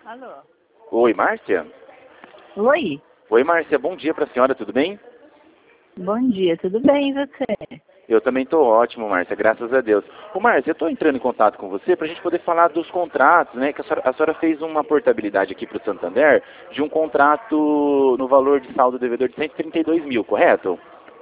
Alô? Oi, Márcia? Oi? Oi, Márcia, bom dia para a senhora, tudo bem? Bom dia, tudo bem e você? Eu também estou ótimo, Márcia, graças a Deus. Ô, Márcia, eu estou entrando em contato com você para a gente poder falar dos contratos, né? Que a senhora fez uma portabilidade aqui para o Santander de um contrato no valor de saldo devedor de 132 mil, correto?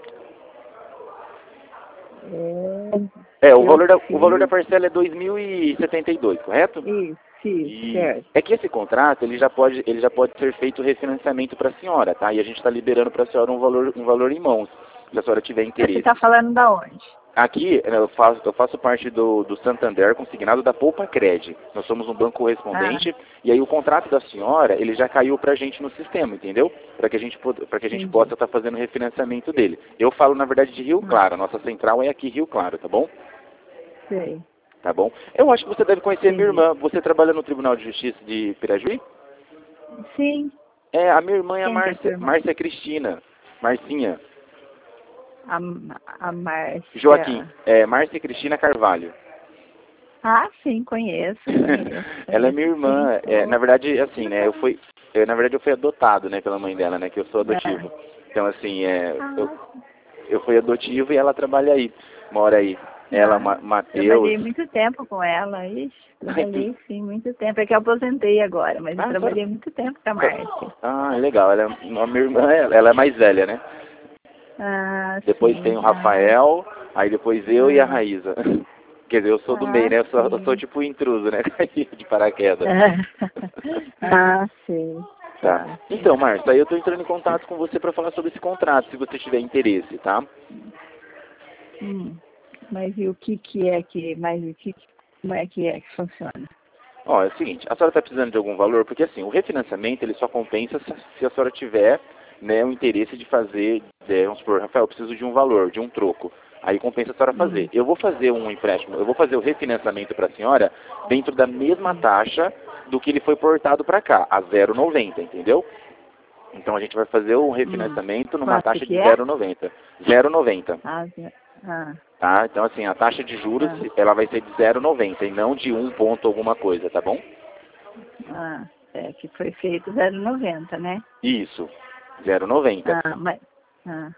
O Eu valor da fiz parcela é 2.072, correto? isso, fiz, E certo. é que esse contrato, ele já pode ser feito refinanciamento para a senhora, tá? E a gente está liberando para a senhora um valor em mãos, se a senhora tiver Você interesse. está falando da onde? Aqui eu faço parte do Santander, consignado da Poupa Cred. Nós somos um banco Ah, correspondente e aí o contrato da senhora, ele já caiu para a gente no sistema, entendeu? Para que a gente entendi. possa estar fazendo o refinanciamento dele. Eu falo, na verdade, de Rio Ah, Claro. A nossa central é aqui, Rio Claro, tá bom? sei, Tá bom? Eu acho que você deve conhecer a minha entendi. irmã. Você trabalha no Tribunal de Justiça de Pirajuí? Sim, É, a minha irmã é a quem que é sua Márcia, irmã? Márcia Cristina. Marcinha. A, a Joaquim. Márcia. É, Márcia Cristina Carvalho. Ah, sim, conheço, Ela é minha sim. irmã. Oh, Na verdade, assim, que né? legal. Na verdade, eu fui adotado, né, pela mãe dela, né? Que eu sou Ah, adotivo. Então, assim, ah, eu fui adotivo e ela trabalha aí. Mora aí. Ela, Matheus. trabalhei muito tempo com ela, ixi, trabalhei sim, muito tempo. É que eu aposentei agora, mas eu Ah, só, trabalhei muito tempo com a Márcia. legal. A minha irmã, ela é mais velha, né? Ah, Depois tem sim, o Rafael, aí depois eu e a ah, Raíza. Quer dizer, eu sou do meio, ah, né? Eu sou sim. tipo o intruso, né? De paraquedas. Ah, sim, Tá. tá. Então, Márcia, aí eu tô entrando em contato com você para falar sobre esse contrato, se você tiver interesse, tá? Hum, mas e o mas como é que funciona? Ó, é o seguinte, a senhora está precisando de algum valor? Porque assim, o refinanciamento ele só compensa se a senhora tiver, né, o interesse de fazer, vamos supor, Rafael, eu preciso de um valor, de um troco. Aí compensa a senhora fazer. Hum, Eu vou fazer um empréstimo, eu vou fazer o refinanciamento para a senhora dentro da mesma hum, taxa do que ele foi portado para cá, a 0,90, entendeu? Então a gente vai fazer o refinanciamento numa Quanto taxa que de é? 0,90. 0,90. Ah, ah, Tá? Então, assim, a taxa de juros, ah, ela vai ser de 0,90 e não de um ponto alguma coisa, tá bom? que foi feito 0,90, né? Isso, 0,90. Ah, ah,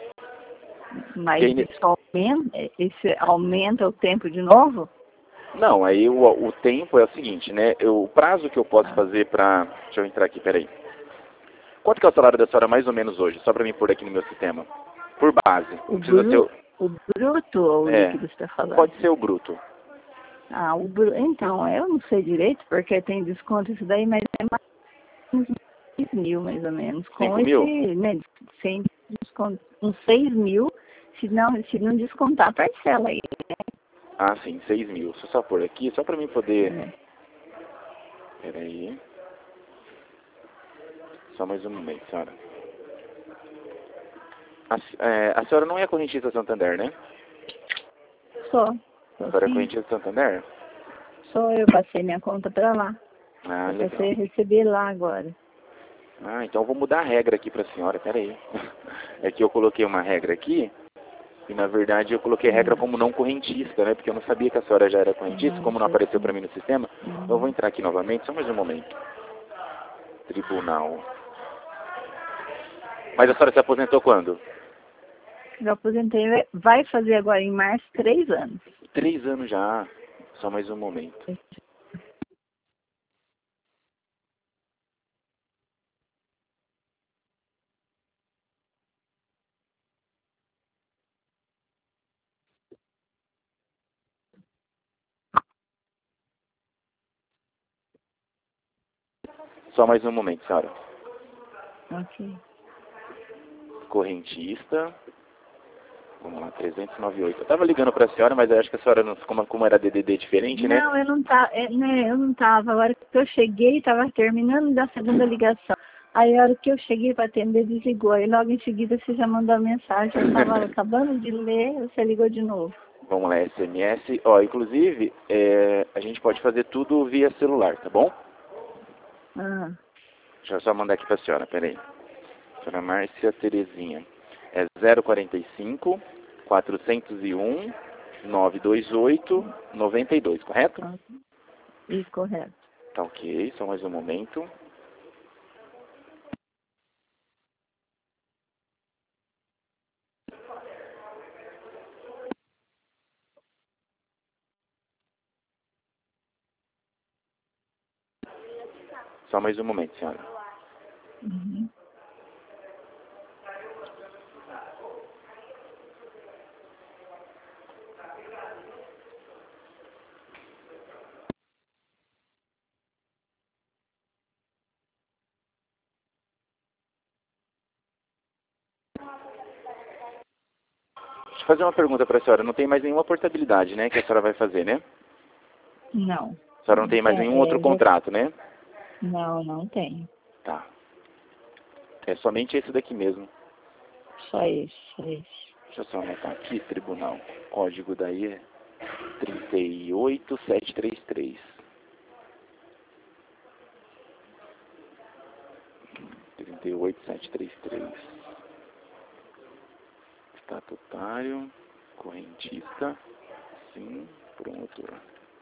Que mas aí, isso aumenta o tempo de novo? não, aí o tempo é o seguinte, né? O prazo que eu posso Ah, fazer para... Deixa eu entrar aqui, peraí. Quanto que é o salário da senhora mais ou menos hoje? Só para mim pôr aqui no meu sistema. Por base. o, Não precisa ser bru, o bruto ou o É, líquido você está falando? pode ser o bruto. Ah, então, eu não sei direito, porque tem desconto isso daí, mas é mais uns 6 mil, mais ou menos. Com 5 mil? esse, né, sem desconto, uns 6 mil, se não descontar a parcela aí, Ah, sim, 6 mil. Deixa eu só pôr aqui, só para mim poder... né? Peraí. Só mais um momento, senhora. A senhora não é correntista Santander, né? Só, A só senhora é sim. correntista Santander? Só eu passei minha conta para lá. Ah, Eu legal. passei a receber lá agora. Ah, então eu vou mudar a regra aqui para a senhora, peraí. É que eu coloquei uma regra aqui, e na verdade eu coloquei a regra Hum, como não correntista, né? Porque eu não sabia que a senhora já era correntista, como não sei apareceu para sim. mim no sistema. Então eu vou entrar aqui novamente, só mais um momento. Tribunal. Mas a senhora se aposentou quando? Já aposentei, vai fazer agora em março 3 anos. 3 anos já. Só mais um momento. Só mais um momento, senhora. Ok. Correntista. Vamos lá, 398. Eu tava ligando para a senhora, mas eu acho que a senhora, não, como era DDD diferente, né? Não, eu não tá, né, eu não tava. A hora que eu cheguei, estava terminando da segunda ligação. Aí a hora que eu cheguei para atender, desligou. Aí logo em seguida você já mandou a mensagem. Eu estava acabando de ler, você ligou de novo. Vamos lá, SMS. Ó, inclusive, a gente pode fazer tudo via celular, tá bom? Ah, Deixa eu só mandar aqui pra senhora, peraí. Senhora Márcia Terezinha. É 045 401 928 92, correto? ok. Isso, correto. Tá ok, só mais um momento. Só mais um momento, senhora. Uhum. Deixa eu fazer uma pergunta para a senhora. Não tem mais nenhuma portabilidade, né, que a senhora vai fazer, né? Não. A senhora não tem mais nenhum outro contrato, né? Não, não tem. Tá. É somente esse daqui mesmo. Só isso, só isso. Deixa eu só anotar aqui, tribunal. Código daí é 38733. 38733. Estatutário, correntista, sim, promotor.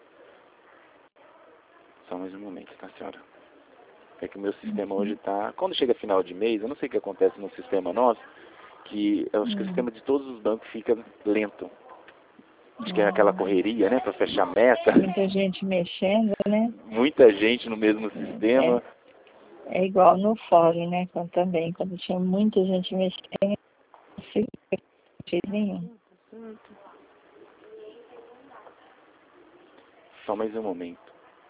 Só mais um momento, tá, senhora? É que o meu sistema hoje tá... Quando chega final de mês, eu não sei o que acontece no sistema nosso, que eu acho que o sistema de todos os bancos fica lento. Acho que é aquela correria, né, para fechar meta. Muita gente mexendo, né? Muita gente no mesmo sistema. É igual no fórum, né? Quando tinha muita gente mexendo, não fica de jeito nenhum. Só mais um momento.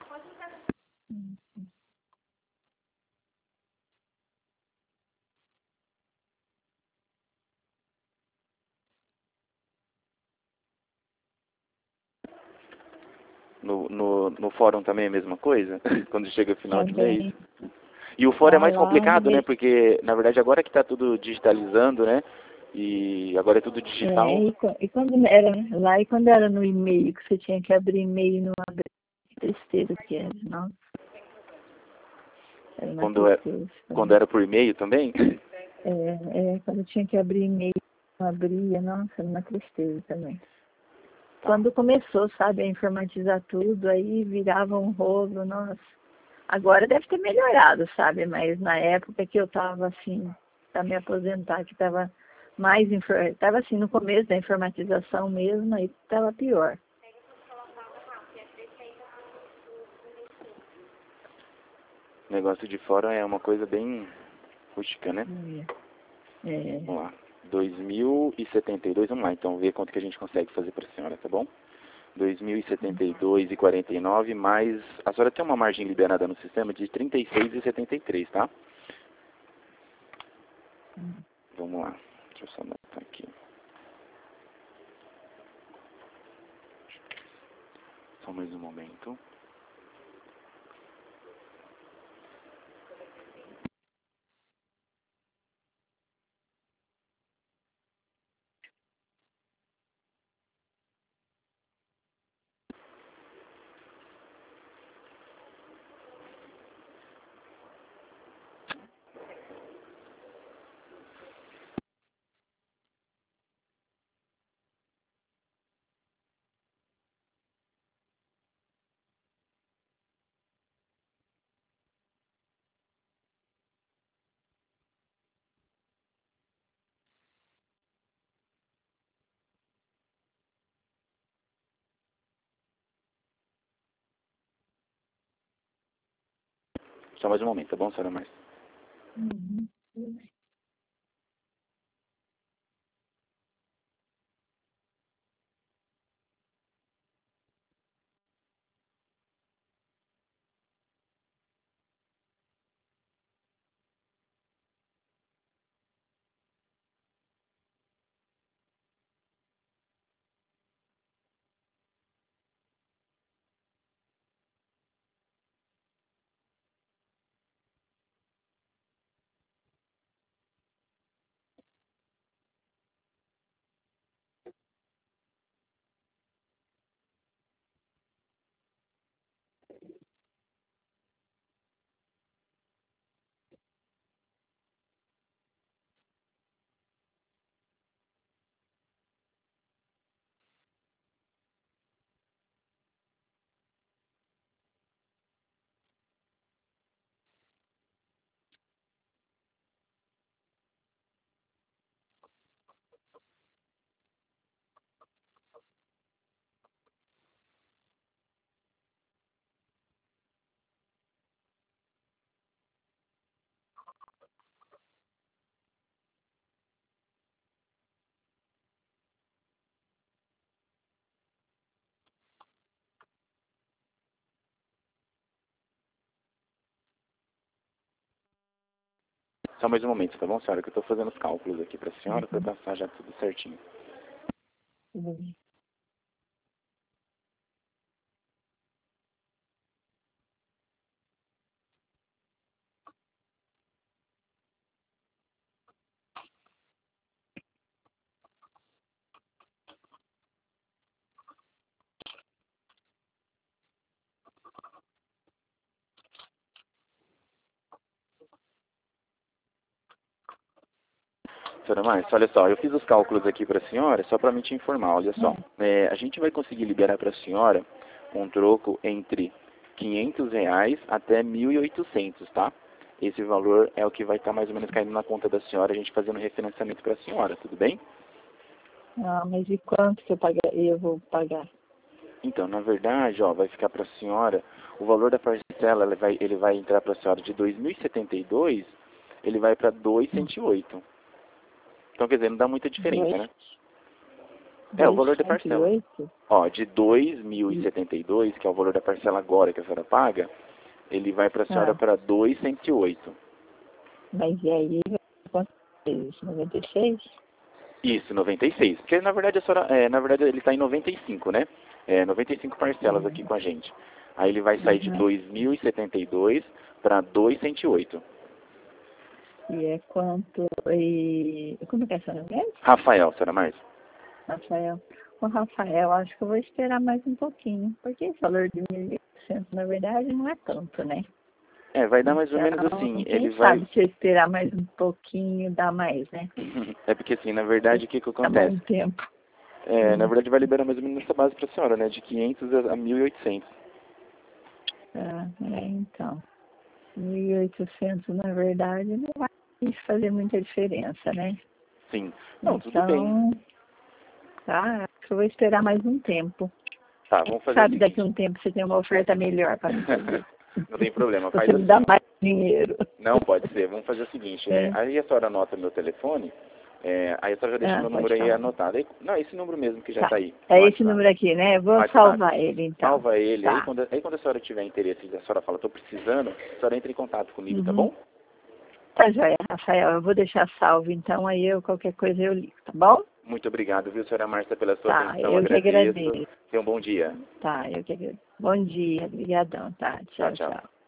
No fórum também é a mesma coisa? Quando chega final de mês? Também. E o fórum é mais Lá, de complicado, né? vez Porque, na verdade, agora que está tudo digitalizando, né? E agora é tudo digital. e quando era lá e quando era no e-mail, que você tinha que abrir e-mail não abria, que tristeza que era, nossa, era uma tristeza. Quando era por e-mail também? Quando tinha que abrir e-mail, não abria, nossa, era uma tristeza também. Quando começou, sabe, a informatizar tudo, aí virava um rolo, nossa. Agora deve ter melhorado, sabe, mas na época que eu estava assim, para me aposentar, que estava estava assim no começo da informatização mesmo, aí estava pior. O negócio de fora é uma coisa bem rústica, né? É. Vamos lá. 2072, vamos lá então, ver quanto que a gente consegue fazer para a senhora, tá bom? 2072,49 mais... A senhora tem uma margem liberada no sistema de 36,73, tá? Vamos lá. Deixa eu só anotar aqui. Só mais um momento. Só mais um momento, tá bom, senhora Márcia? Uhum. Só mais um momento, tá bom, senhora? Que eu estou fazendo os cálculos aqui para a senhora, para passar já tudo certinho. Tudo bem. Senhora Márcia, olha só, eu fiz os cálculos aqui para a senhora, só para me te informar, olha só. A gente vai conseguir liberar para a senhora um troco entre R$ 500 até 1.800, tá? Esse valor é o que vai estar mais ou menos caindo na conta da senhora, a gente fazendo refinanciamento para a senhora, tudo bem? Ah, mas e quanto que eu vou pagar? Então, na verdade, ó, vai ficar para a senhora, o valor da parcela, ele vai entrar para a senhora de 2.072, ele vai para 2.108. Então, quer dizer, não dá muita diferença, né? É, o valor da parcela. 208? Ó, de 2.072, que é o valor da parcela agora que a senhora paga, ele vai para a senhora para 2.108. Mas e aí, quanto é isso? 96? Isso, 96. Porque, na verdade, na verdade ele está em 95, né? 95 parcelas aqui com a gente. Aí ele vai sair de 2.072 para 2.108. E é quanto? E como é que é seu nome mesmo? Rafael, senhora Márcia. Rafael. O Rafael, acho que eu vou esperar mais um pouquinho, porque esse valor de 1.800, na verdade, não é tanto, né? Vai dar mais ou menos Então, assim. quem Ele sabe vai... se eu esperar mais um pouquinho, dá mais, né? É porque, assim, na verdade, o que Dá acontece? mais tempo. Na verdade, vai liberar mais ou menos essa base para a senhora, né? De 500 a 1.800. Então. 1.800, na verdade, não vai fazer muita diferença, né? Sim. Não, tudo bem. Então, tá, acho que eu vou esperar mais um tempo. Tá, vamos fazer Sabe, o daqui a seguinte. um tempo você tem uma oferta melhor para me fazer. Não tem problema, faz Você me dá assim. mais dinheiro. Não, pode ser. Vamos fazer o seguinte. Aí a senhora anota meu telefone. Aí a senhora já deixa meu número Pode aí falar. anotado. Não, esse número mesmo que já Tá. está aí. É No esse WhatsApp. número aqui, né? Eu vou WhatsApp. salvar ele, então. Salva ele. Aí Tá. quando a senhora tiver interesse, a senhora fala, estou precisando, a senhora entra em contato comigo, tá bom? Tá joia, Rafael. Eu vou deixar salvo, então aí qualquer coisa eu ligo, tá bom? Muito obrigado, viu, senhora Márcia, pela sua Tá, atenção. eu que Agradeço. agradeço. Tenha um bom dia. Tá, eu que agradeço. Bom dia, obrigadão, tá? Tchau, Tchau, tchau. tchau.